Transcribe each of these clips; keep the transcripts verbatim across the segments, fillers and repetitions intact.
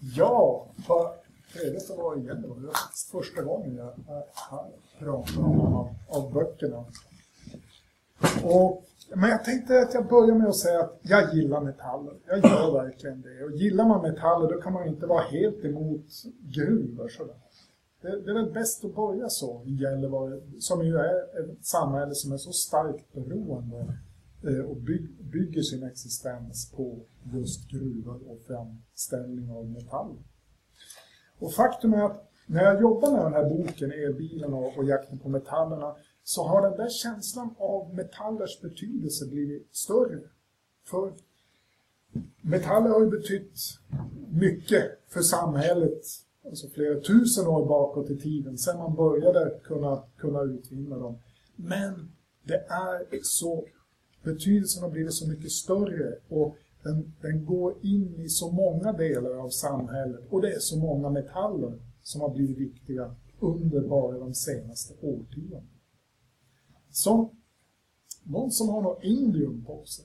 Ja, vad trevligt att vara igen. Det var faktiskt första gången jag pratade om av, av böckerna. Och, men jag tänkte att jag börjar med att säga att jag gillar metaller. Jag gör verkligen det. Och gillar man metaller då kan man inte vara helt emot gruvor sådär. Det, det är väl bäst att börja så i Gällivare, som ju är ett samhälle som är så starkt beroende och byg, bygger sin existens på just gruvor och framställning av metaller. Och faktum är att när jag jobbar med den här boken, Elbilen och, och jakten på metallerna, så har den där känslan av metallers betydelse blivit större. För metaller har ju betytt mycket för samhället, alltså flera tusen år bakåt i tiden, sedan man började kunna, kunna utvinna dem. Men det är så, betydelsen har blivit så mycket större och den, den går in i så många delar av samhället. Och det är så många metaller som har blivit viktiga under bara de senaste årtiondena. Som någon som har något indium på sig.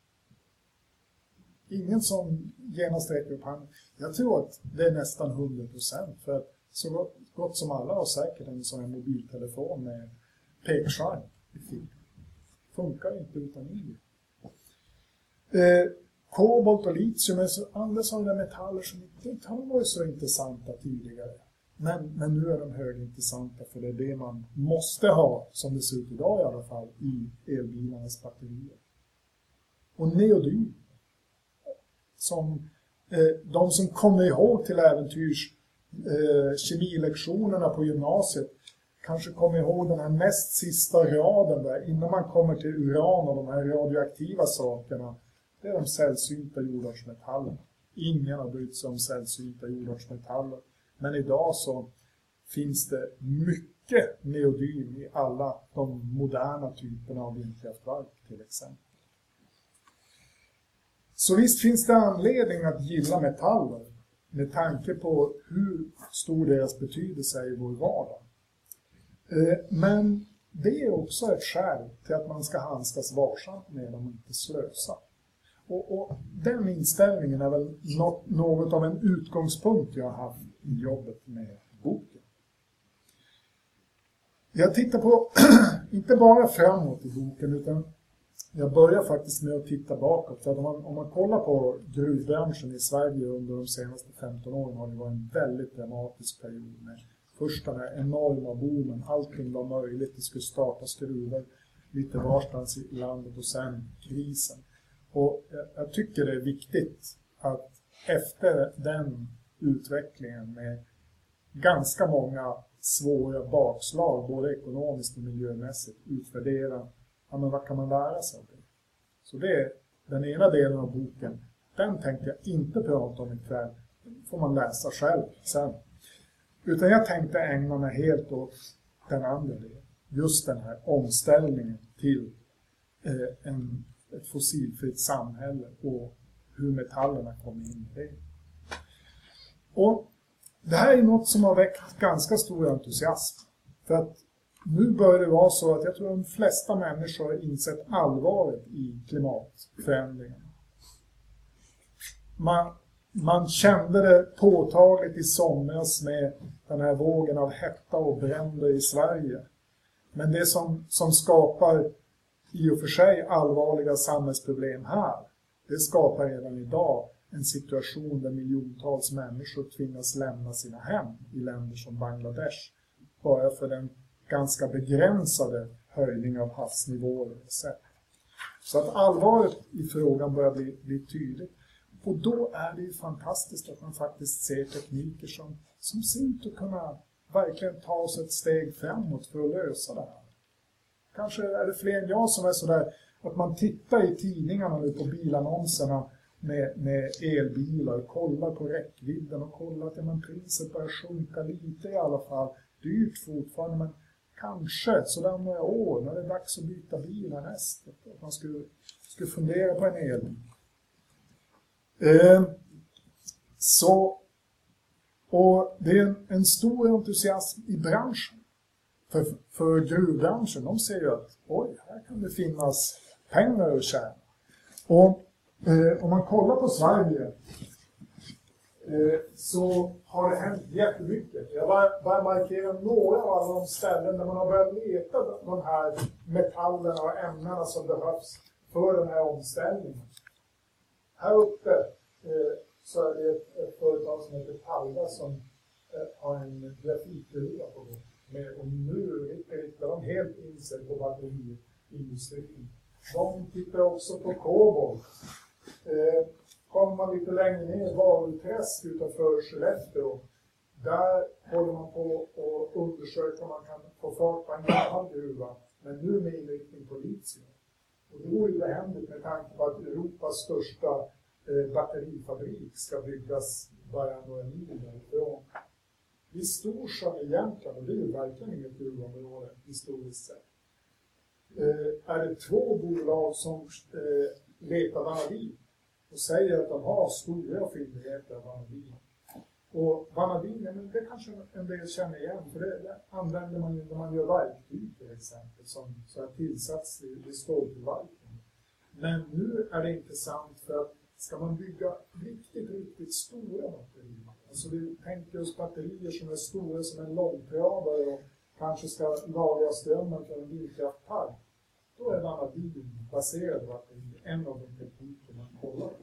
Ingen som genast räcker upp handen. Jag tror att det är nästan hundra procent. För att så gott, gott som alla har säkert en sån här mobiltelefon med pekskärm i fil. Funkar inte utan indium. Eh, kobolt och litium är så andra sådana metaller som inte har varit så intressanta tidigare. Men, men nu är de högintressanta för det är det man måste ha, som det ser ut idag i alla fall, i elbilarnas batterier. Och neodym, som eh, de som kommer ihåg till äventyrs eh, kemilektionerna på gymnasiet kanske kommer ihåg den här näst sista raden där, innan man kommer till uran och de här radioaktiva sakerna. Det är de sällsynta jordartsmetallerna. Ingen har brytt sig om sällsynta jordartsmetaller. Men idag så finns det mycket neodym i alla de moderna typerna av vindkraftverk till exempel. Så visst finns det anledning att gilla metaller med tanke på hur stor deras betydelse är i vår vardag. Men det är också ett skäl till att man ska handskas varsamt med dem och inte slösa. Och, och den inställningen är väl något, något av en utgångspunkt jag har haft i jobbet med boken. Jag tittar på, inte bara framåt i boken, utan jag börjar faktiskt med att titta bakåt. För att om man, om man kollar på gruvbranschen i Sverige under de senaste femton åren har det varit en väldigt dramatisk period med först den här enorma boomen. Allting var möjligt, det skulle startas gruvor lite varstans i landet och sen krisen. Och jag tycker det är viktigt att efter den utvecklingen med ganska många svåra bakslag, både ekonomiskt och miljömässigt, utvärdera, ja, men vad kan man lära sig av det? Så det är den ena delen av boken. Den tänkte jag inte prata om ikväll. Den får man läsa själv sen. Utan jag tänkte ägna mig helt åt den andra delen. Just den här omställningen till eh, en ett fossilfritt samhälle och hur metallerna kommer in i det. Och det här är något som har väckt ganska stor entusiasm. För att nu börjar det vara så att jag tror att de flesta människor har insett allvaret i klimatförändringen. Man, man kände det påtagligt i somras med den här vågen av hetta och bränder i Sverige. Men det som, som skapar i och för sig allvarliga samhällsproblem här, det skapar redan idag en situation där miljontals människor tvingas lämna sina hem i länder som Bangladesh bara för den ganska begränsade höjning av havsnivåer och sätt. Så att allvaret i frågan börjar bli, bli tydligt. Och då är det ju fantastiskt att man faktiskt ser tekniker som, som ser ut att kunna verkligen ta oss ett steg framåt för att lösa det här. Kanske är det fler än jag som är sådär att man tittar i tidningarna nu på bilannonserna med, med elbilar och kollar på räckvidden och kollar att ja, men priset börjar sjunka lite i alla fall. Dyrt fortfarande, men kanske sådär om några år när det är dags att byta bil härnäst. Att man skulle, skulle fundera på en elbil. Eh, så, och det är en, en stor entusiasm i branschen. För, för gruvbranschen, de ser ju att oj, här kan det finnas pengar att tjäna. Och eh, om man kollar på Sverige eh, så har det hänt jättemycket. Jag bara, bara markera några av alla de ställen där man har börjat leta de här metallerna och ämnena som behövs för den här omställningen. Här uppe eh, så är det ett, ett företag som heter Talga som eh, har en grafitgruva på gång. Med, och nu riktar de helt in sig på batteriindustrin. De tittar också på kobolt. Eh, kommer man lite längre ner, Valträsk utanför Skellefteå. Där håller man på att undersöka om man kan få fart på en gammal gruva. Men nu med inriktning på litium. Och det vore ju behändigt med tanke på att Europas största eh, batterifabrik ska byggas bara några mil därifrån. I Storsjön i Jämtland, och det är ju verkligen inget gruvområde historiskt sett, eh, är det två bolag som eh, letar vanadin och säger att de har stora fyndigheter av vanadin. Och vanadin, men det kanske en del känner igen, för det, det använder man ju när man gör verktyg till exempel, som så har tillsats i, i ståltillverkning. Men nu är det intressant för att ska man bygga riktigt, riktigt stora batterier, alltså vi tänker oss batterier som är stora som en långtradare och kanske ska lagra strömmen för en vindkraftpark, då är vanadin-baserade batterier en av de tekniker man kollar på.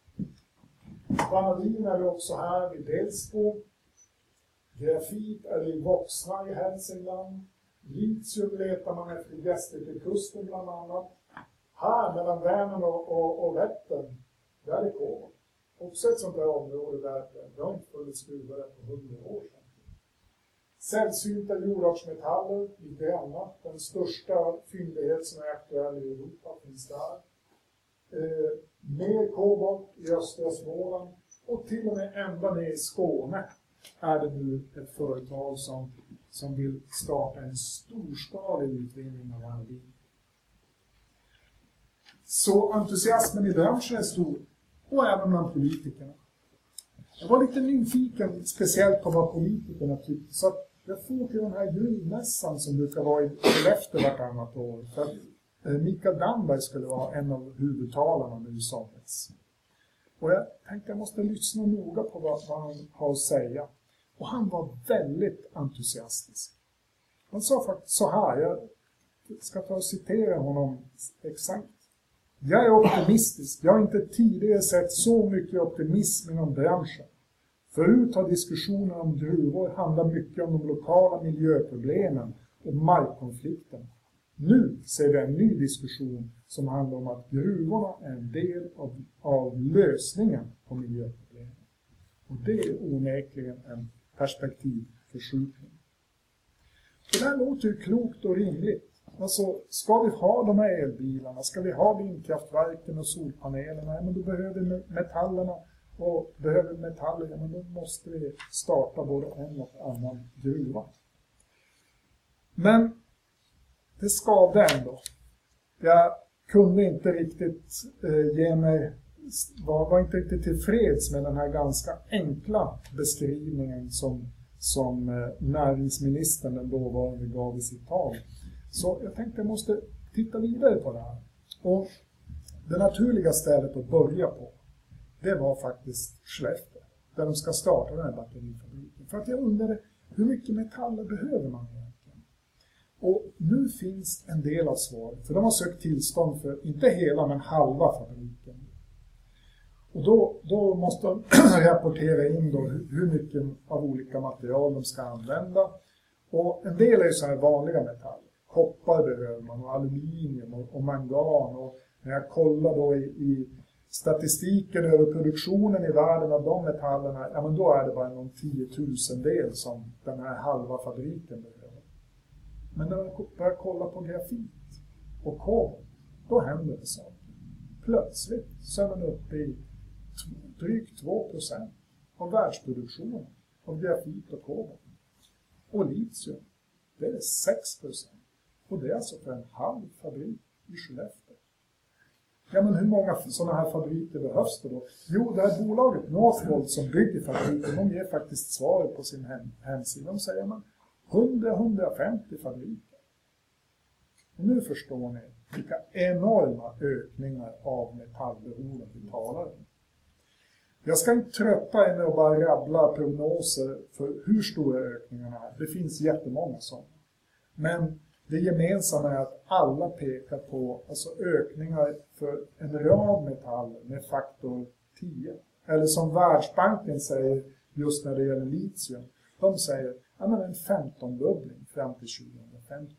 Vanadin är det också här vid Delsbo. Grafit är det i Voxna i Hälsingland. Litium letar man efter i Gästrikekusten bland annat. Här mellan Vänern och, och, och Vättern, där är kobolt. Också ett sånt här område där det har inte funnits gruvor på hundra år sedan. Sällsynta jordartsmetaller i Gränna, den största fyndighet som är aktuell i Europa finns där. Eh, mer kobolt i östra Småland och till och med ända ner i Skåne är det nu ett företag som, som vill starta en storskalig utvinning av vanadin. Så entusiasmen i branschen är stor, och även bland politikerna. Jag var lite nyfiken speciellt på vad politikerna tyckte, så att jag får till den här gruvmässan som brukar vara i Skellefteå vartannat år, för att Mikael Damberg skulle vara en av huvudtalarna med U S A-mäss. Och jag tänkte att jag måste lyssna noga på vad, vad han har att säga. Och han var väldigt entusiastisk. Han sa faktiskt så här, jag ska ta och citera honom exakt. Jag är optimistisk. Jag har inte tidigare sett så mycket optimism inom branschen. Förut har diskussionen om gruvor handlat mycket om de lokala miljöproblemen och markkonflikten. Nu ser vi en ny diskussion som handlar om att gruvorna är en del av, av lösningen på miljöproblemen. Och det är onekligen en perspektivförskjutning. Det här låter ju klokt och rimligt. Alltså, ska vi ha de här elbilarna, ska vi ha vindkraftverken och solpanelerna, ja, men då behöver vi metallerna, och behöver metaller, ja, men då måste vi starta både en och annan gruva. Men det skadde ändå. Jag kunde inte riktigt eh, ge mig, var, var inte riktigt tillfreds med den här ganska enkla beskrivningen som, som eh, näringsministern den dåvarande gav i sitt tal. Så jag tänkte att jag måste titta vidare på det här. Och det naturliga stället att börja på, det var faktiskt Skellefteå, där de ska starta den här batterifabriken. För att jag undrade, hur mycket metaller behöver man egentligen? Och nu finns en del av svaret, för de har sökt tillstånd för, inte hela, men halva fabriken. Och då, då måste de rapportera in då hur mycket av olika material de ska använda. Och en del är ju så här vanliga metaller. Koppar behöver man, och aluminium och, och mangan. Och när jag kollar då i, i statistiken över produktionen i världen av de metallerna, ja men då är det bara någon tiotusendel som den här halva fabriken behöver. Men när man börjar kolla på grafit och kobolt, då händer det saker. Plötsligt så är man uppe i drygt två procent av världsproduktionen av grafit och kobolt. Och litium, det är sex procent. Och det är alltså för en halv fabrik i Skellefteå. Ja, men hur många sådana här fabriker behövs det då? Jo, det här bolaget Northvolt som bygger fabriken, de ger faktiskt svaret på sin hem hemsida. De säger man hundra till hundrafemtio fabriker. Och nu förstår ni vilka enorma ökningar av metallbehoven vi talar om. Jag ska inte trötta er med att bara rabbla prognoser för hur stora ökningarna är. Det finns jättemånga sådana. Men det gemensamma är att alla pekar på alltså ökningar för en rad metaller med faktor tio. Eller som Världsbanken säger just när det gäller litium. De säger ja, men en femton-dubbling fram till tjugohundrafemtio.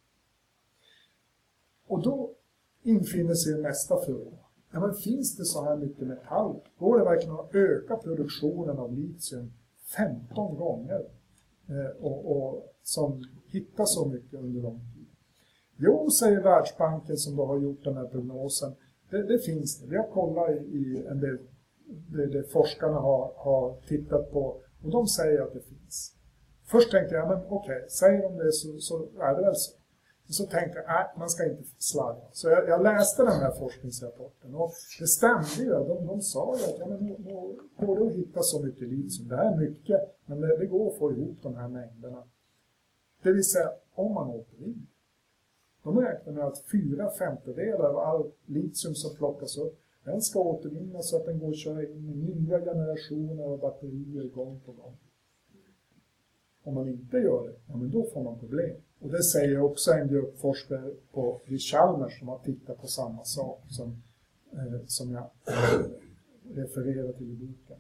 Och då infinner sig nästa fråga. Ja, men finns det så här mycket metall? Går det verkligen att öka produktionen av litium femton gånger? Eh, och, och som hittar så mycket under lång tid? Jo, säger Världsbanken som då har gjort den här prognosen. Det, det finns det. Vi har kollat i, i en del det, det forskarna har, har tittat på. Och de säger att det finns. Först tänkte jag, men okej, okay, säger de det så, så är det väl så. Så tänkte jag, nej, man ska inte slarva. Så jag, jag läste den här forskningsrapporten och det stämde ju. De, de sa ju att ja, men, då går det att hitta så mycket litium. Det här är mycket, men det, det går att få ihop de här mängderna. Det vill säga, om man återvinner. De räknar med att fyra femtedelar av all litium som plockas upp, den ska återvinnas så att den går att köra in i nya generationer av batterier gång på gång. Om man inte gör det, ja, men då får man problem. Och det säger också en grupp forskare på Chalmers som har tittat på samma sak som, eh, som jag eh, refererar till i boken.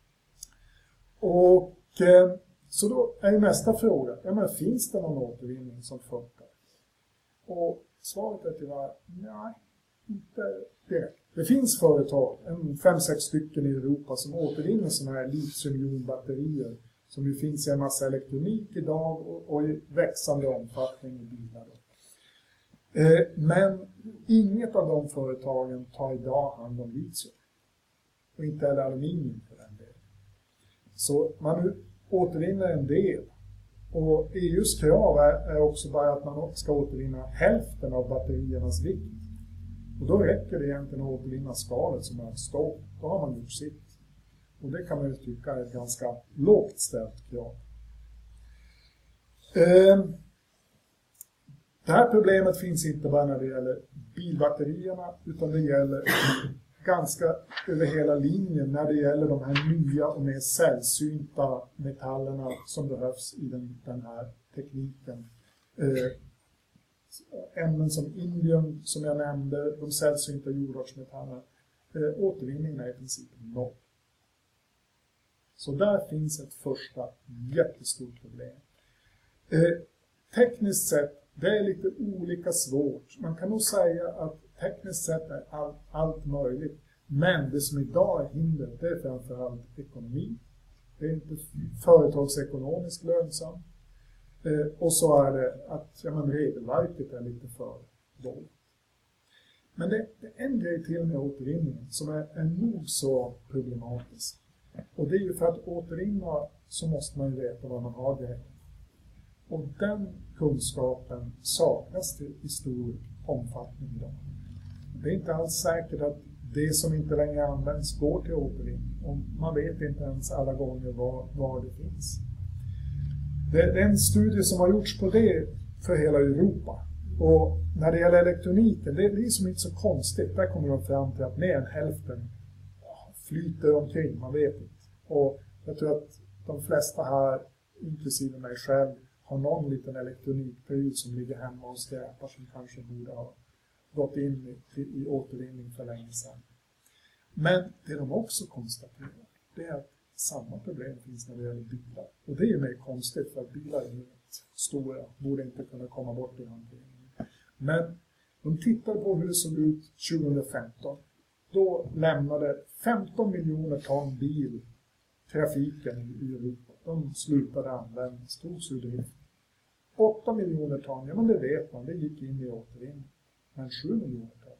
Och eh, så då är nästa fråga, ja, men finns det någon återvinning som funkar? Och svaret är tyvärr, nej, inte direkt. Det finns företag, en fem sex stycken i Europa som återvinner sådana här litiumjonbatterier som ju finns i en massa elektronik idag och, och i växande omfattning i bilar. Eh, men inget av de företagen tar idag hand om litium. Och inte heller aluminium för den delen. Så man återvinner en del. Och E U:s krav är, är också bara att man ska återvinna hälften av batteriernas vikt. Och då räcker det egentligen att återvinna skalet som är av stål. Då har man gjort sitt. Och det kan man ju tycka är ett ganska lågt ställt krav. Eh, det här problemet finns inte bara när det gäller bilbatterierna utan det gäller ganska över hela linjen när det gäller de här nya och mer sällsynta metallerna som behövs i den, den här tekniken. Eh, ämnen som indium som jag nämnde, de sällsynta jordartsmetallerna, eh, återvinningen är i princip noll. Så där finns ett första jättestort problem. Eh, tekniskt sett, det är lite olika svårt. Man kan nog säga att tekniskt sett är all, allt möjligt. Men det som idag är hindret, det är framförallt ekonomi. Det är inte företagsekonomiskt lönsamt. Eh, och så är det att ja, men regelverket är lite för dåligt. Men det, det är en grej till med återvinningen som är, är nog så problematisk. Och det är ju för att återvinna så måste man ju veta vad man har grejer. Och den kunskapen saknas till, i stor omfattning idag. Det är inte alls säkert att det som inte längre används går till återvinning. Och man vet inte ens alla gånger var, var det finns. Det är en studie som har gjorts på det för hela Europa. Och när det gäller elektroniken, det är liksom inte så konstigt. Där kommer de fram till att mer än hälften flyter omkring, man vet inte. Och jag tror att de flesta här, inklusive mig själv, har någon liten elektronikpryl som ligger hemma och skräpar som kanske borde ha gått in i, i återvinning för länge sedan. Men det de också konstaterar, det är att samma problem finns när det gäller bilar. Och det är ju mer konstigt för att bilar är rätt stora, borde inte kunna komma bort i hanteringen. Men de tittar på hur det såg ut tjugohundrafemton. Då lämnade femton miljoner ton bil trafiken i Europa. De slutade användas, togs ur drift. åtta miljoner ton, ja men det vet man, det gick in i återvinning. Men sju miljoner ton.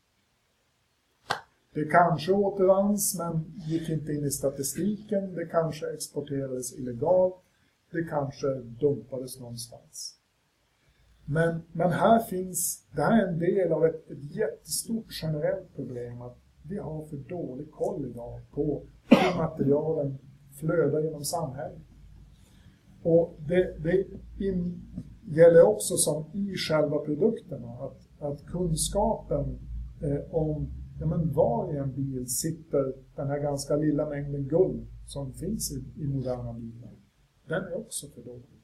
Det kanske återvanns men gick inte in i statistiken. Det kanske exporterades illegalt. Det kanske dumpades någonstans. Men, men här finns, det här är en del av ett, ett jättestort generellt problem att vi har för dålig koll idag på hur materialen flödar genom samhället. Och det, det in, gäller också som i själva produkterna att, att kunskapen eh, om ja men var i en bil sitter den här ganska lilla mängden guld som finns i, i moderna bilar. Den är också för dålig.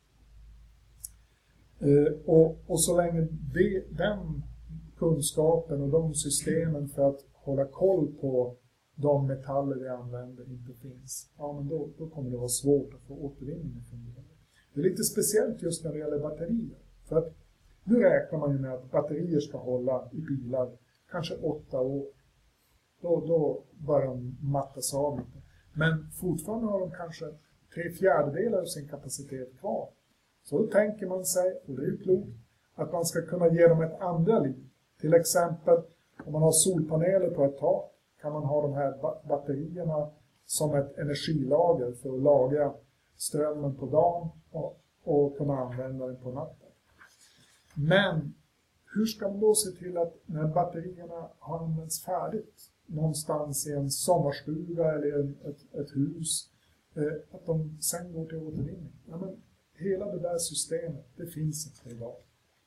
Eh, och, och så länge det, den kunskapen och de systemen för att hålla koll på de metaller vi använder inte finns, ja men då, då kommer det vatt vara svårt att få återvinningen att fungera. Det är lite speciellt just när det gäller batterier. För att nu räknar man ju med att batterier ska hålla i bilar kanske åtta år. Då, då börjar de mattas av lite. Men fortfarande har de kanske tre fjärdedelar av sin kapacitet kvar. Så då tänker man sig, och det är ju klokt, att man ska kunna ge dem ett andra liv. Till exempel om man har solpaneler på ett tak kan man ha de här batterierna som ett energilager för att lagra strömmen på dagen och, och kunna använda den på natten. Men hur ska man då se till att när batterierna har använts färdigt någonstans i en sommarstuga eller en, ett, ett hus, eh, att de sen går till återvinning? Ja, men hela det där systemet, det finns inte idag.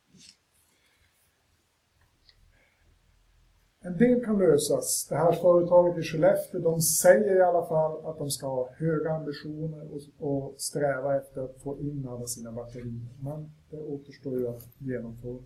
En del kan lösas. Det här företaget i Skellefteå, de säger i alla fall att de ska ha höga ambitioner och, och sträva efter att få in alla sina batterier. Men det återstår ju att genomföra.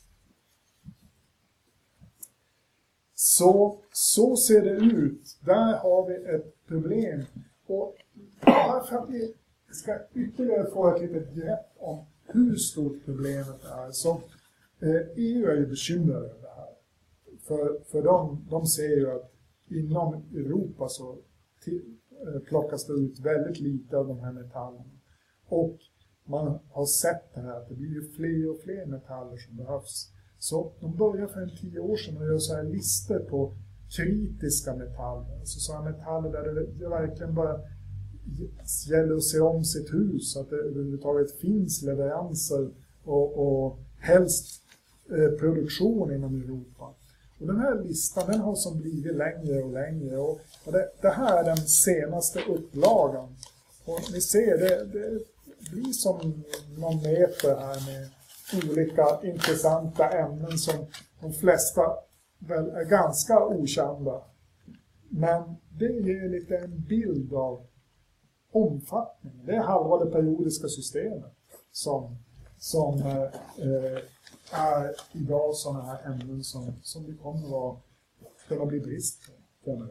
Så, så ser det ut. Där har vi ett problem. Och för att vi ska ytterligare få ett litet grepp om hur stort problemet är. Så eh, E U är ju bekymrade över det här. För, för de, de ser ju att inom Europa så till, eh, plockas det ut väldigt lite av de här metallerna. Och man har sett det här att det blir ju fler och fler metaller som behövs. Så de börjar för en tio år sedan och gör så här listor på kritiska metaller. Alltså sådana metaller där det, det verkligen bara gäller att se om sitt hus. Så att det överhuvudtaget finns leveranser och, och helst eh, produktion inom Europa. Och den här listan den har som blivit längre och längre. Och det, det här är den senaste upplagan. Och ni ser, det, det blir som någon meter här med olika intressanta ämnen som de flesta väl är ganska okända. Men det ger lite en bild av omfattningen. Det är halva det periodiska systemet som, som eh, är idag sådana här ämnen som, som det kommer att vara, kunna bli brist på.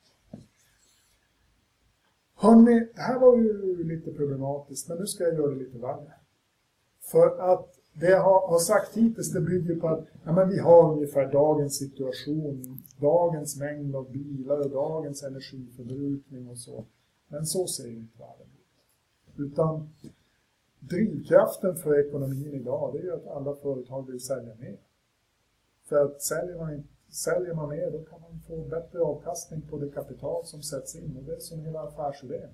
Hörrni, det här var ju lite problematiskt, men nu ska jag göra det lite värre. För att det jag har, har sagt hittills, det bygger på att ja, men vi har ungefär dagens situation, dagens mängd av bilar och dagens energiförbrukning och så. Men så ser inte världen ut. Utan drivkraften för ekonomin idag, det är ju att alla företag vill sälja mer. För att säljer man, säljer man mer, då kan man få bättre avkastning på det kapital som sätts in. Och det är som hela affärsidén.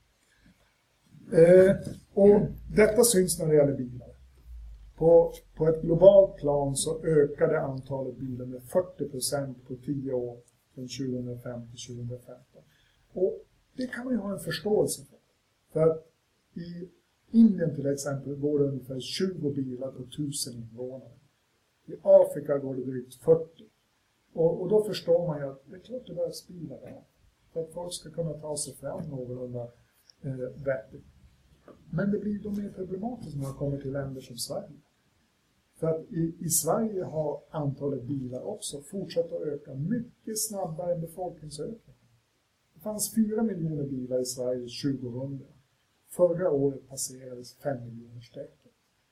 Eh, och detta syns när det gäller bilar. På, på ett globalt plan så ökade antalet bilar med fyrtio procent på tio år från tjugohundrafem till tjugohundrafemton. Och det kan man ju ha en förståelse för. För att i Indien till exempel går det ungefär tjugo bilar på tusen invånare. I Afrika går det drygt fyrtio. Och, och då förstår man ju att det är klart det behövs bilar där. För att folk ska kunna ta sig fram någorlunda eh, vettigt. Men det blir då mer problematiskt när man kommer till länder som Sverige. För att i, i Sverige har antalet bilar också fortsatt att öka mycket snabbare än befolkningsökningen. Det fanns fyra miljoner bilar i Sverige tjugohundra. Förra året passerades fem miljoner strecket.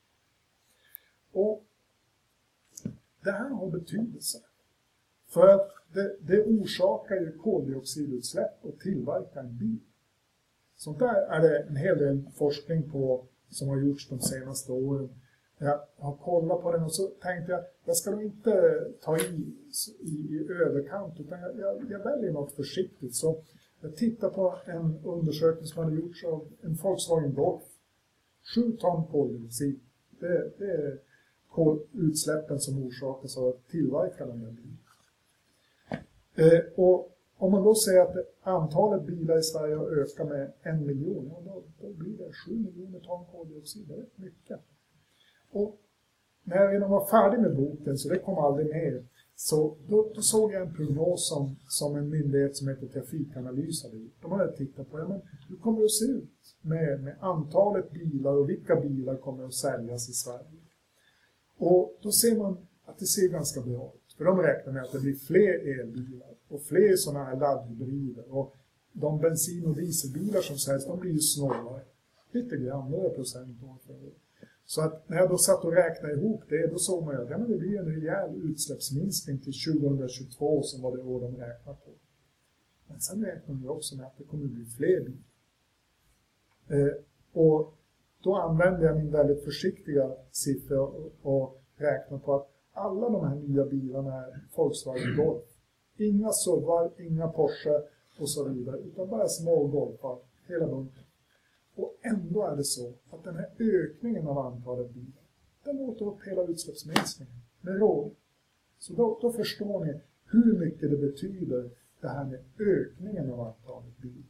Och det här har betydelse. För att det, det orsakar ju koldioxidutsläpp att tillverka en bil. Sånt där är det en hel del forskning på som har gjorts de senaste åren. Jag har kollat på den och så tänkte jag jag ska nog inte ta i, i, i överkant utan jag, jag, jag väljer något försiktigt. Så jag tittar på en undersökning som hade gjorts av en Volkswagen Golf. Sju ton koldioxid. Det, det är utsläppen som orsakas av att tillverka den här bilen. Eh, och om man då säger att antalet bilar i Sverige har ökat med en miljon, ja, då, då blir det sju miljoner ton koldioxid. Det är mycket. Och när jag redan var färdig med boken, så det kom aldrig med, Så då, då såg jag en prognos som, som en myndighet som heter Trafikanalys hade gjort. De hade tittat på, ja, men hur kommer det att se ut med, med antalet bilar och vilka bilar kommer att säljas i Sverige. Och då ser man att det ser ganska bra ut. För de räknar med att det blir fler elbilar och fler sådana här laddhybrider. Och de bensin- och dieselbilar som säljs, de blir ju snålare. Lite grann, några procent år för år. Så att när jag då satt och räknade ihop det, då såg man ju att ja, det blir en rejäl utsläppsminskning till tjugohundratjugotvå som var det år de räknade på. Men sen räknar vi också med att det kommer bli fler bilar. Eh, och då använde jag min väldigt försiktiga siffra och, och räknade på att alla de här nya bilarna är Volkswagen Golf. Inga S U V:ar, inga Porsche och så vidare, utan bara små Golfar, hela bunten. Och ändå är det så att den här ökningen av antalet bilar, den låter upp hela utsläppsminskningen med råd. Så då, då förstår ni hur mycket det betyder det här med ökningen av antalet bilar.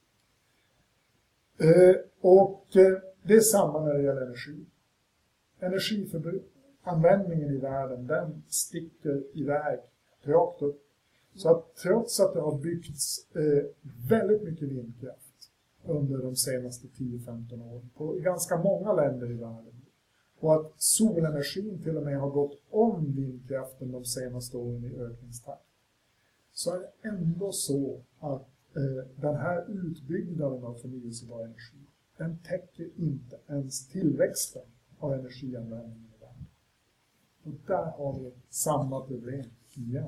Eh, och eh, det är samma när det gäller energi. Energianvändningen i världen, den sticker iväg rakt upp. Så att trots att det har byggts eh, väldigt mycket vindkraft under de senaste tio till femton åren på ganska många länder i världen. Och att solenergin till och med har gått om vindkraften de senaste åren i ökningstakt. Så är det ändå så att eh, den här utbyggnaden av förnyelsebar energi, den täcker inte ens tillväxten av energianvändningen i världen. Och där har vi samma problem igen.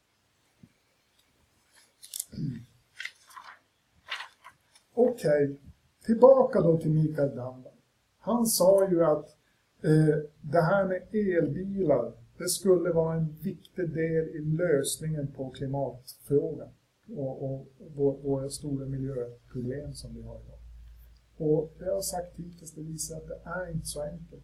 Mm. Okej, okay. Tillbaka då till Mikael Damberg. Han sa ju att eh, det här med elbilar, det skulle vara en viktig del i lösningen på klimatfrågan och, och våra stora miljöproblem som vi har idag. Och det jag har sagt hittills, det visar att det är inte så enkelt.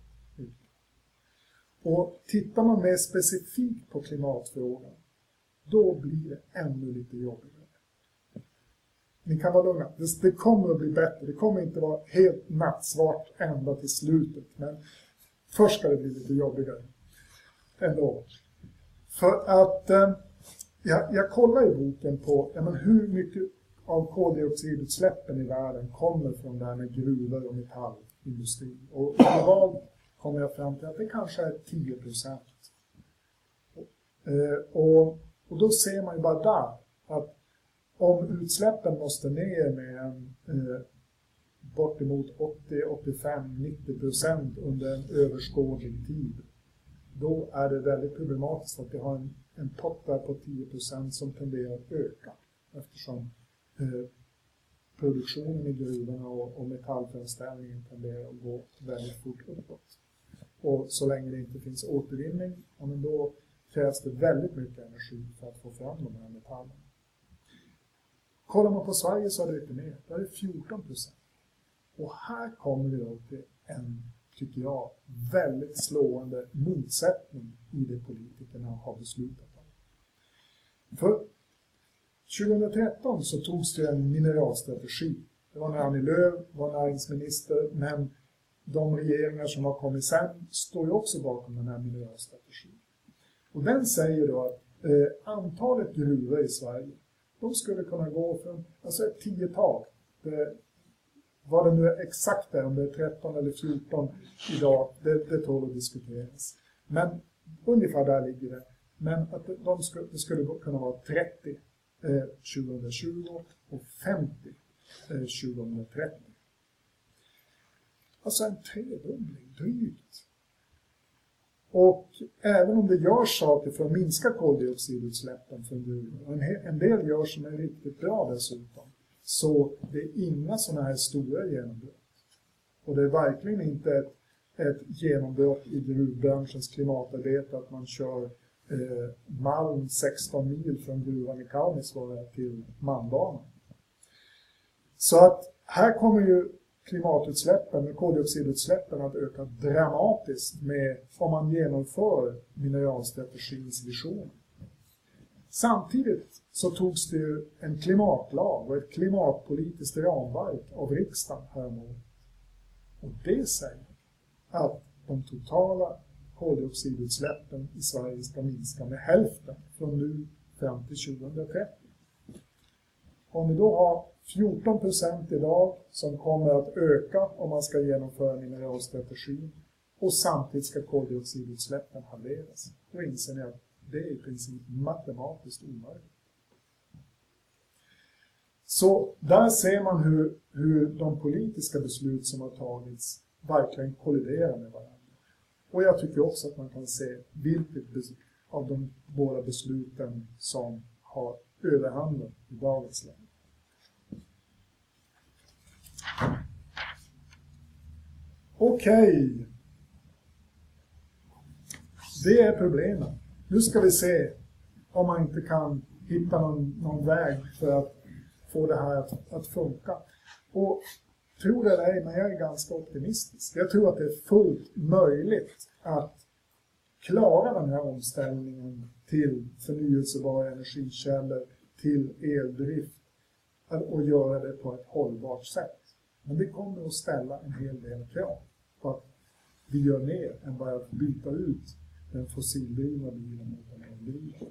Och tittar man mer specifikt på klimatfrågan, då blir det ännu lite jobbigare. Ni kan vara lugna. Det, det kommer att bli bättre. Det kommer inte vara helt nattsvart ända till slutet. Men först ska det bli lite jobbigare. Ändå. För att eh, jag, jag kollar i boken på ja, men hur mycket av koldioxidutsläppen i världen kommer från det här med gruvor och metallindustri. Och globalt kommer jag fram till att det kanske är tio procent. Eh, och, och då ser man ju bara där att om utsläppen måste ner med en, eh, bortemot åttio, åttiofem, nittio procent under en överskådlig tid, då är det väldigt problematiskt att vi har en, en pott där på tio procent som tenderar att öka. Eftersom eh, produktionen i gruvorna och, och metallframställningen tenderar att gå väldigt fort uppåt. Och så länge det inte finns återvinning, ja, men då krävs det väldigt mycket energi för att få fram de här metallerna. Kollar man på Sverige så är det lite mer. Där är det fjorton procent. Och här kommer vi då till en, tycker jag, väldigt slående motsättning i det politikerna har beslutat om. För tjugohundratretton så togs det en mineralstrategi. Det var när Annie Lööf var näringsminister, men de regeringar som har kommit sen står ju också bakom den här mineralstrategin. Och den säger då att eh, antalet gruvor i Sverige, de skulle kunna gå från alltså ett tiotal. Det, vad det nu är exakt är, om det är tretton eller fjorton idag, det, det tål att diskuteras. Men ungefär där ligger det. Men att de skulle, det skulle kunna vara trettio eh, tjugohundratjugo och femtio eh, tjugohundratrettio. Alltså en tredubbling, drygt. Och även om det görs saker för att minska koldioxidutsläppen från gruvor, en, en del görs som är riktigt bra dessutom, så det är inga sådana här stora genombrott. Och det är verkligen inte ett, ett genombrott i gruvbranschens klimatarbete att man kör eh, malm sexton mil från gruvan i Kaunisvaara till Malmbanan. Så att här kommer ju klimatutsläppen, koldioxidutsläppen, att öka dramatiskt med, om man genomför mineralstrategins vision. Samtidigt så togs det ju en klimatlag och ett klimatpolitiskt ramverk av riksdagen häromåret. Och det säger att de totala koldioxidutsläppen i Sverige ska minska med hälften från nu fram till tjugohundratrettio. Om vi då har fjorton procent idag som kommer att öka om man ska genomföra mineralstrategin och samtidigt ska koldioxidutsläppen halveras, då inser ni att det är i princip matematiskt omöjligt. Så där ser man hur, hur de politiska beslut som har tagits verkligen kolliderar med varandra. Och jag tycker också att man kan se vilket av de båda besluten som har överhanden i dagens läge. Okej. Okay. Det är problemet. Nu ska vi se om man inte kan hitta någon, någon väg för att få det här att, att funka. Och tror det eller ej, men jag är ganska optimistisk. Jag tror att det är fullt möjligt att klara den här omställningen till förnyelsebara energikällor, till eldrift och göra det på ett hållbart sätt. Men det kommer att ställa en hel del krav på att vi gör mer än bara att byta ut den fossildrivna bilen mot en eldrivna.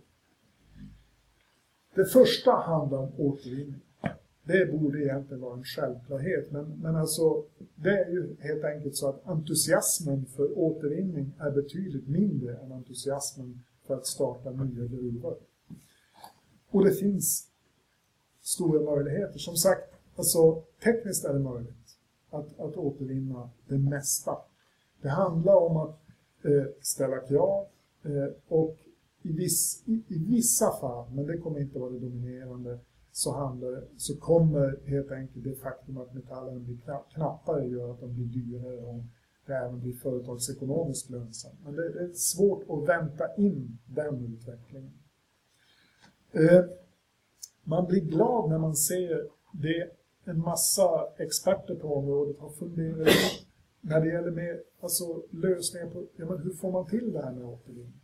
Det första handlar om återvinning. Det borde egentligen vara en självklarhet, men, men alltså, det är ju helt enkelt så att entusiasmen för återvinning är betydligt mindre än entusiasmen för att starta nya gruvor. Och det finns stora möjligheter. Som sagt, alltså, tekniskt är det möjligt att, att återvinna det mesta. Det handlar om att eh, ställa krav eh, och i, viss, i, i vissa fall, men det kommer inte vara det dominerande, så, handlar, så kommer helt enkelt det faktum att metallerna blir knappare gör att de blir dyrare och det även blir företagsekonomiskt lönsamt. Men det är svårt att vänta in den utvecklingen. Eh, man blir glad när man ser det en massa experter på området har funderat ut när det gäller med, alltså, lösningar på ja, men hur får man till det här med återvinning.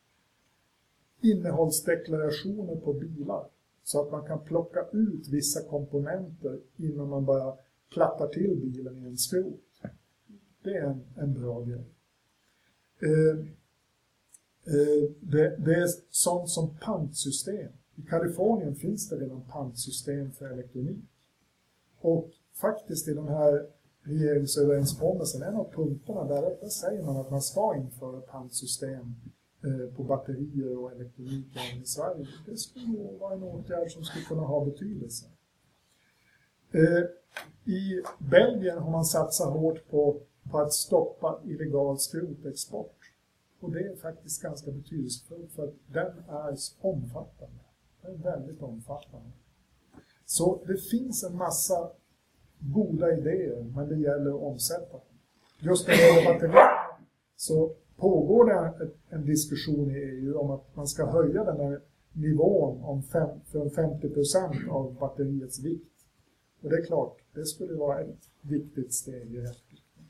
Innehållsdeklarationer på bilar. Så att man kan plocka ut vissa komponenter innan man bara plattar till bilen i en skrot. Det är en, en bra grej. Eh, eh, det, det är sånt som pantsystem. I Kalifornien finns det redan pantsystem för elektronik. Och faktiskt i den här regeringsöverenskommelsen, en av punkterna där, där säger man att man ska införa pantsystem på batterier och elektronik i Sverige. Det skulle vara en åtgärd som skulle kunna ha betydelse. I Belgien har man satsat hårt på, på att stoppa illegal skrotexport. Och det är faktiskt ganska betydelsefullt för att den är omfattande. Den är väldigt omfattande. Så det finns en massa goda idéer, men det gäller att omsätta. Just när det gäller batterier så pågår det en diskussion i E U om att man ska höja den här nivån om fem, från femtio procent av batteriets vikt. Och det är klart, det skulle vara ett viktigt steg i rätt riktning.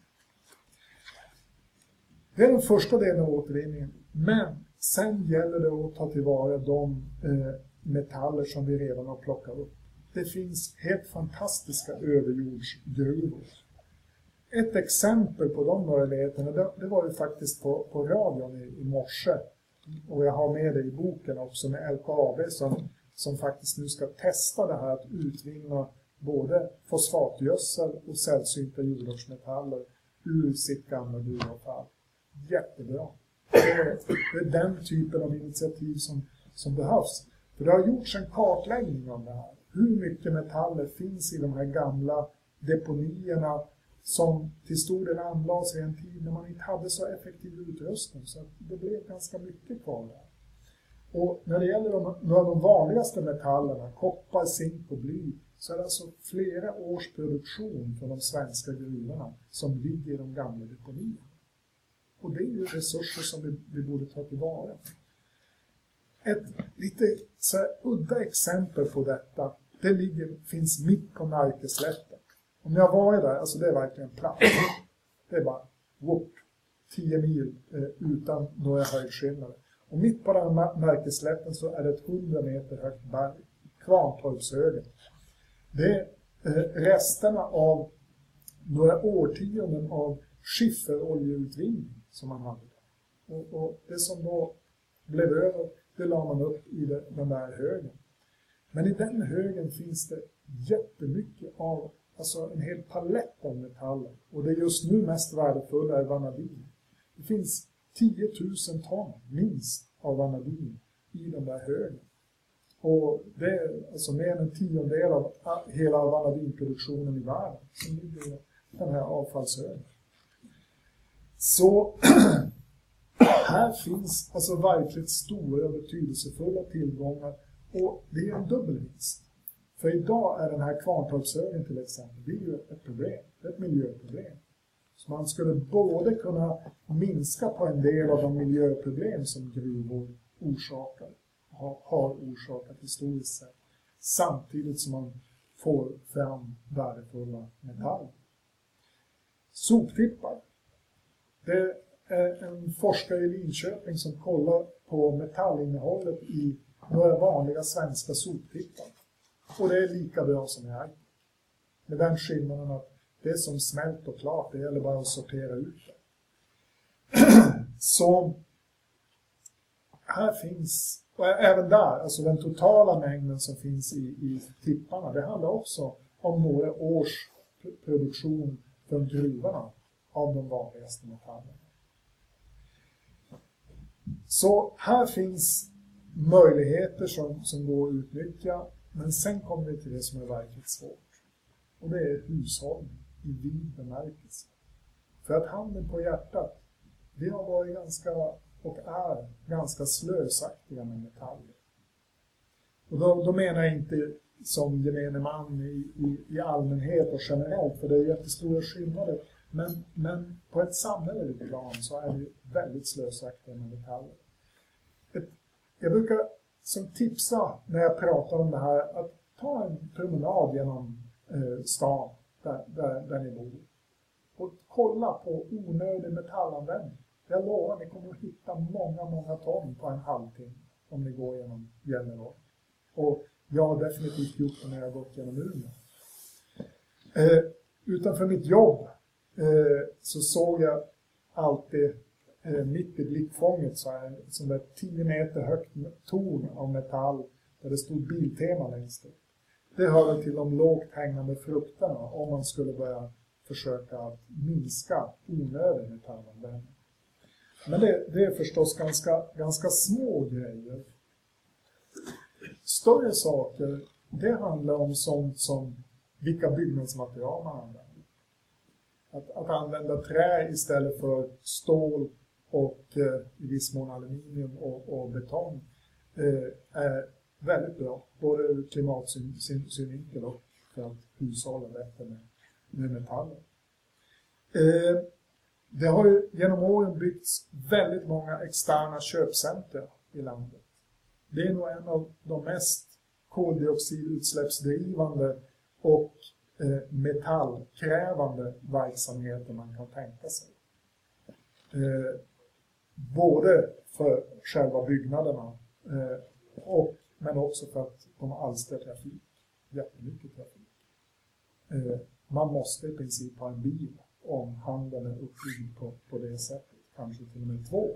Det är den första delen av återvinningen. Men sen gäller det att ta tillvara de eh, metaller som vi redan har plockat upp. Det finns helt fantastiska överjordsgruvor. Ett exempel på de möjligheterna, det, det var ju faktiskt på, på radion i, i morse. Och jag har med det i boken också med L K A B som, som faktiskt nu ska testa det här att utvinna både fosfatgödsel och sällsynta jordartsmetaller ur sitt gamla gruvavfall. Jättebra. Det är, det är den typen av initiativ som, som behövs. För det har gjorts en kartläggning av det här. Hur mycket metaller finns i de här gamla deponierna som till stor del anlades i en tid när man inte hade så effektiv utrustning. Så det blev ganska mycket kvar där. Och när det gäller de, några av de vanligaste metallerna, koppar, zink och bly, så är det alltså flera års produktion från de svenska gruvorna som ligger i de gamla deponierna. Och det är ju resurser som vi, vi borde ta tillvara. Ett lite så här udda exempel på detta, det ligger, finns mitt på Närkeslätten. Om jag var där, alltså det är verkligen platt. Det är bara whoop, tio mil eh, utan några höjdskillnader. Och mitt på den här Närkeslätten så är det ett hundra meter högt berg, Kvarntorpshögen. Det är eh, resterna av några årtionden av skifferoljeutvinning som man hade. Och, och det som då blev över, det la man upp i det, den där högen. Men i den högen finns det jättemycket av, alltså en hel palett av metaller. Och det just nu mest värdefulla är vanadin. Det finns tio tusen ton minst av vanadin i den där högen. Och det är alltså mer än en tiondel av hela vanadinproduktionen i världen som ligger i den här avfallshögen. Så här finns alltså verkligt stora och betydelsefulla tillgångar, och det är en dubbelvinst. För idag är den här Kvarntorpshögen till exempel, det är ju ett problem, det är ett miljöproblem. Så man skulle både kunna minska på en del av de miljöproblem som gruvor orsakar, har orsakat historiskt sett, samtidigt som man får fram värdefulla metaller. Soptippar. Det är en forskare i Linköping som kollar på metallinnehållet i några vanliga svenska soptippar. Och det är lika bra som i Aitik. Med den skillnaden att det är som smält och klart, det gäller bara att sortera ut det. Så här finns, och även där, alltså den totala mängden som finns i, i tipparna, det handlar också om några års produktion från gruvorna av de vanligaste metallerna. Så här finns möjligheter som, som går att utnyttja, men sen kommer vi till det som är verkligt svårt. Och det är hushållning i vid bemärkelse. För att handen på hjärtat, vi har varit ganska och är ganska slösaktiga med metaller. Och då, då menar jag inte som gemene man i, i, i allmänhet och generellt, för det är jättestora skillnader. Men, men på ett samhälleligt plan så är vi väldigt slösaktiga med metaller. Ett, jag brukar som tipsa när jag pratar om det här att ta en promenad genom eh, stan där, där, där ni bor. Och kolla på onödig metallanvändning. Jag lovar, ni kommer att hitta många, många ton på en halvtimme om ni går genom Gällivare. Och jag har definitivt gjort det när jag har gått genom Umeå. Eh, utanför mitt jobb eh, så såg jag alltid eh, mitt i blickfånget så här, som ett tio meter högt torn av metall där det stod Biltema längst upp. Det hör till de lågt hängande frukterna om man skulle börja försöka minska onödig metallanvändning. Men det, det är förstås ganska, ganska små grejer. Större saker, det handlar om sånt som vilka byggnadsmaterial man använder. Att, att använda trä istället för stål och eh, i viss mån aluminium och, och betong eh, är väldigt bra. Både ur klimatsynvinkel och för att hushålla bättre med, med metaller. Eh, det har ju genom åren byggts väldigt många externa köpcenter i landet. Det är nog en av de mest koldioxidutsläppsdrivande och eh, metallkrävande verksamheter man kan tänka sig. Eh, både för själva byggnaderna eh, och, men också för att de alstrar trafik, jättemycket trafik. Eh, man måste i princip ha en bil om handeln är uppbyggd på, på det sättet, kanske till och med två.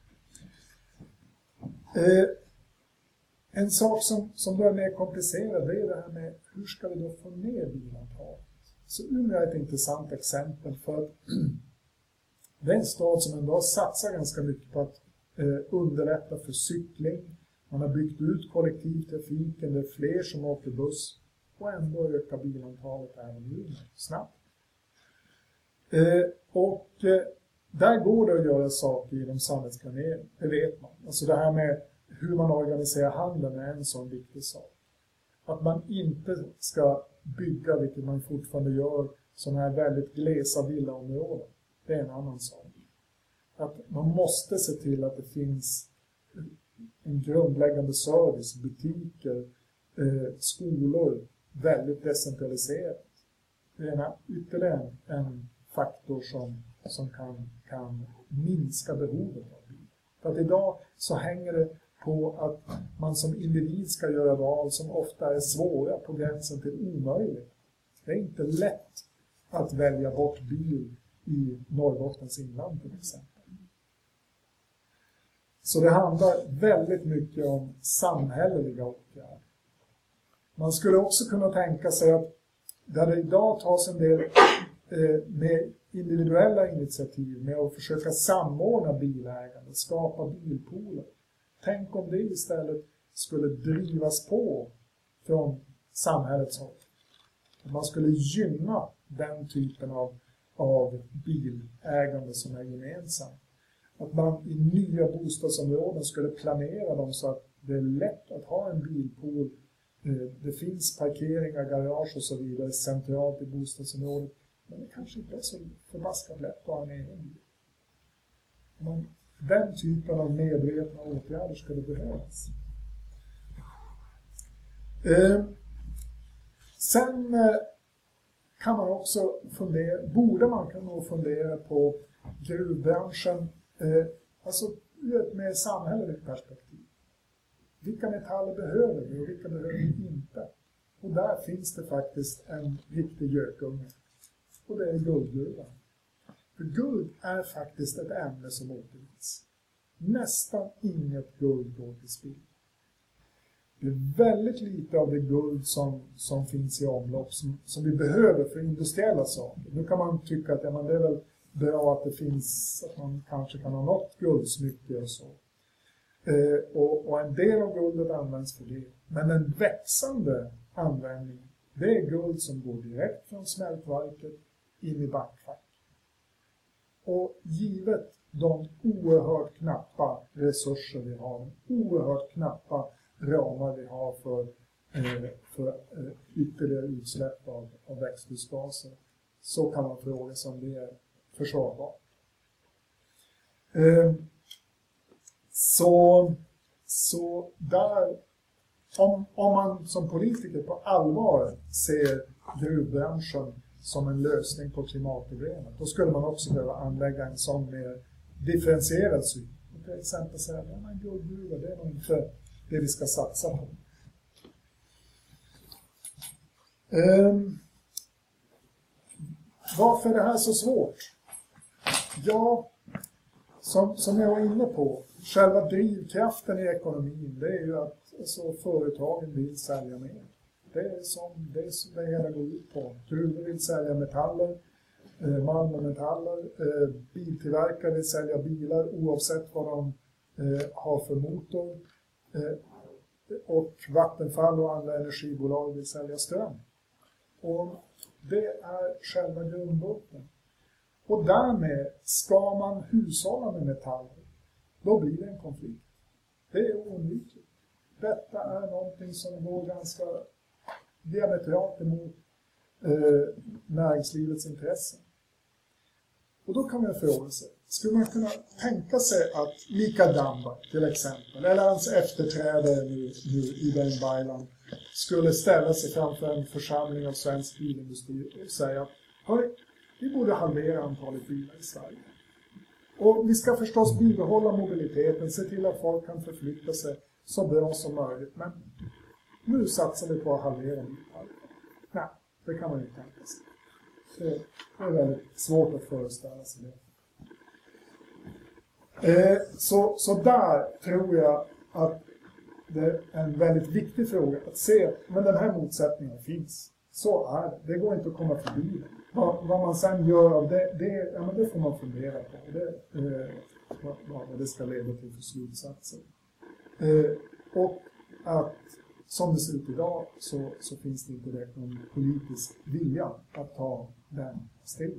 Eh, En sak som, som är mer komplicerad, det är det här med hur ska vi då få ner bilantalet. Så Umeå är ett intressant exempel, för att det är en stad som ändå har satsat ganska mycket på att eh, underlätta för cykling. Man har byggt ut kollektivtrafiken, det är fler som åker buss, och ändå ökar bilantalet även i Umeå snabbt. Eh, och eh, där går det att göra saker genom samhällsplanering, det vet man. Alltså det här med hur man organiserar handeln är en sån viktig sak. Att man inte ska bygga, vilket man fortfarande gör, sådana här väldigt glesa villaområden. Det är en annan sak. Att man måste se till att det finns en grundläggande service, butiker, eh, skolor, väldigt decentraliserat. Det är en, ytterligare en faktor som, som kan, kan minska behovet av bil. För att idag så hänger det på att man som individ ska göra val som ofta är svåra, på gränsen till omöjligt. Det är inte lätt att välja bort bil i Norrbottens inland till exempel. Så det handlar väldigt mycket om samhälleliga åtgärder. Man skulle också kunna tänka sig att där det idag tas en del eh, med individuella initiativ med att försöka samordna bilägande, skapa bilpooler. Tänk om det istället skulle drivas på från samhällets håll. Man skulle gynna den typen av, av bilägande som är gemensamt. Att man i nya bostadsområden skulle planera dem så att det är lätt att ha en bilpool. Det finns parkeringar, garage och så vidare centralt i bostadsområdet. Men det kanske inte är så förbaskat lätt att ha en egen bil. Men den typen av medvetna åtgärder skulle behövas. Eh, sen eh, kan man också fundera, borde man kunna fundera på gruvbranschen, eh, alltså ur ett mer samhälleligt perspektiv. Vilka metaller behöver vi och vilka behöver vi inte? Och där finns det faktiskt en riktig gökunge. Och det är guldgruvan. För guld är faktiskt ett ämne som återvinns. Nästan inget guld går till spill. Det är väldigt lite av det guld som, som finns i omlopp som, som vi behöver för industriella saker. Nu kan man tycka att ja, men det är väl bra att det finns, att man kanske kan ha något guldsmycke och så. Eh, och, och en del av guldet används för det. Men en växande användning, det är guld som går direkt från smältverket in i backfack. Och givet de oerhört knappa resurser vi har, de oerhört knappa ramar vi har för, eh, för eh, ytterligare utsläpp av, av växthusgaser, så kan man fråga sig om det är försvarbart. Eh, så, så där, om, om man som politiker på allvar ser gruvbranschen som en lösning på klimatproblemet, då skulle man också behöva anlägga en sån mer differentierad syn. Till exempel säga att ja, guldgruva, det är nog inte det vi ska satsa på. Um, varför är det här så svårt? Ja, som, som jag var inne på, själva drivkraften i ekonomin, det är ju att alltså, företagen vill sälja mer. Det är som det, är som det hela går ut på. Gruvor vill sälja metaller, eh, malm och metaller. Eh, biltillverkare vill sälja bilar oavsett vad de eh, har för motor. Eh, och Vattenfall och andra energibolag vill sälja ström. Och det är själva grundbulten. Och därmed ska man hushålla med metaller. Då blir det en konflikt. Det är oundvikligt. Detta är någonting som går ganska diametralt emot eh, näringslivets intressen. Och då kan man fråga sig, skulle man kunna tänka sig att Mikael Damberg till exempel, eller hans efterträdare nu, nu Ibrahim Baylan, skulle ställa sig framför en församling av svensk bilindustri och säga, hörru, vi borde halvera antalet bilar i Sverige. Och vi ska förstås bibehålla mobiliteten, se till att folk kan förflytta sig så bra som möjligt. Men nu satsar vi på att halvera bilparken. Nej, det kan man inte tänka sig. Det är väldigt svårt att föreställa sig det. Eh, så, så där tror jag att det är en väldigt viktig fråga att se. Men den här motsättningen finns. Så är det. Det går inte att komma förbi det. Vad, vad man sen gör av det, det, ja, men det får man fundera på. Det, eh, vad, vad det ska leda till för slutsatser. Eh, och att som det ser ut idag så, så finns det inte direkt någon politisk vilja att ta den steg.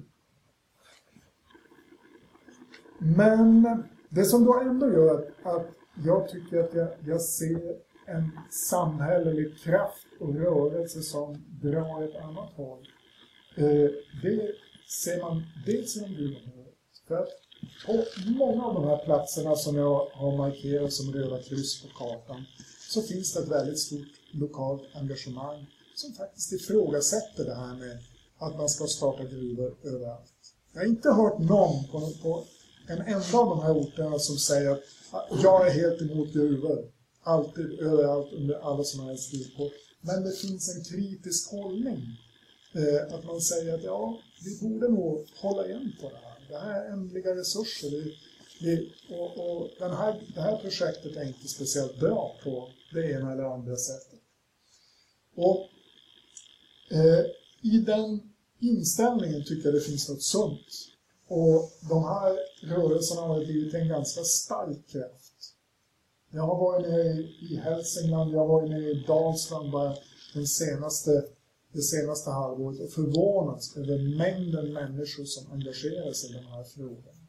Men det som då ändå gör att, att jag tycker att jag, jag ser en samhällelig kraft och rörelse som drar ett annat håll. Eh, det ser man dels inom gruvområdet. För att på många av de här platserna som jag har markerat som röda kryss på kartan så finns det ett väldigt stort lokalt engagemang som faktiskt ifrågasätter det här med att man ska starta gruvor överallt. Jag har inte hört någon på, på en enda av de här orterna som säger att jag är helt emot gruvor. Alltid, överallt, under alla sådana här villkor. Men det finns en kritisk hållning. Eh, att man säger att ja, vi borde nog hålla igen på det här. Det här är ändliga resurser. Vi, Det, och, och den här, det här projektet är inte speciellt bra på det ena eller andra sättet. Och eh, i den inställningen tycker jag det finns något sunt. Och de här rörelserna har blivit en ganska stark kraft. Jag har varit nere i Hälsingland, jag har varit nere i Dalsland bara den senaste, det senaste halvåret och förvånats över mängden människor som engagerar sig i de här frågorna.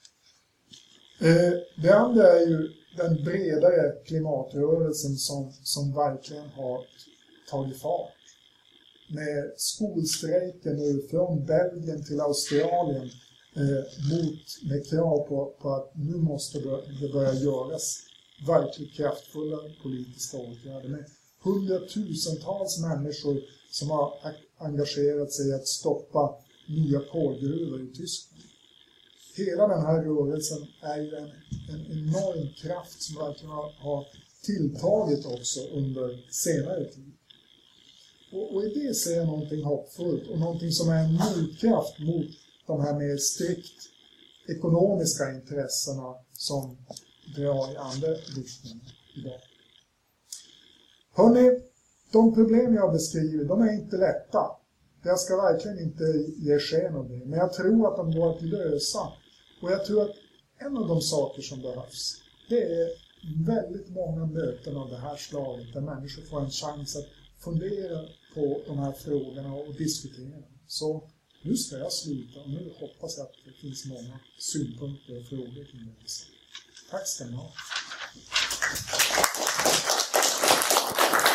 Eh, det andra är ju den bredare klimatrörelsen som, som verkligen har tagit fart. Med skolstrejken nu från Belgien till Australien eh, mot, med krav på, på att nu måste det börja göras verkligt kraftfulla politiska åtgärder med hundratusentals människor som har engagerat sig i att stoppa nya kolgruvor i Tyskland. Hela den här rörelsen är ju en, en enorm kraft som verkligen har, har tilltagit också under senare tid. Och, och i det ser jag någonting hoppfullt och någonting som är en motkraft mot de här mer strikt ekonomiska intressena som drar i andra riktningar idag. Hörrni, de problem jag beskriver, de är inte lätta. Jag ska verkligen inte ge sken av det, men jag tror att de går att lösa. Och jag tror att en av de saker som behövs, det är väldigt många möten av det här slaget där människor får en chans att fundera på de här frågorna och diskutera. Så nu ska jag sluta och nu hoppas jag att det finns många synpunkter och frågor kring det. Tack ska ni ha.